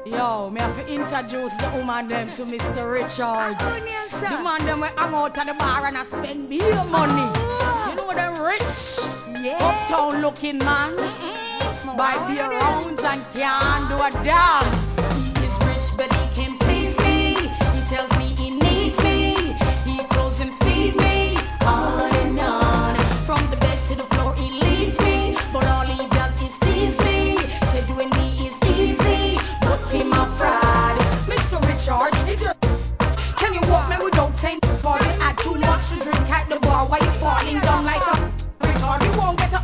Yo, me have to introduce the woman them to Mr. Richard. Who name, sir? The man them we hang out at the bar and a spend beer money. You know them rich, uptown looking man. Buy beer rounds and can't do a damn.